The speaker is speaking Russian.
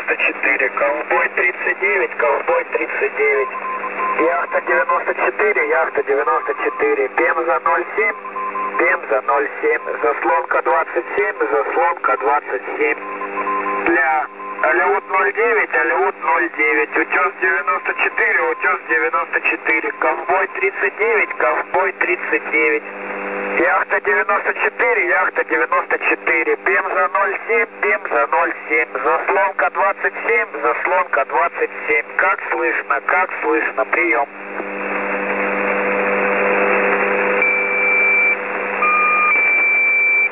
94, ковбой 39, ковбой 39. Яхта 94, яхта 94, Пемза 07, Пемза 07, заслонка 27, заслонка 27. Для Алеут 09, Алеут 09, утес 94, утес 94, ковбой 39, ковбой 39. Яхта 94, яхта 94, Пемза 07, Пемза 07, заслонка 27, заслонка 27. Как слышно, прием.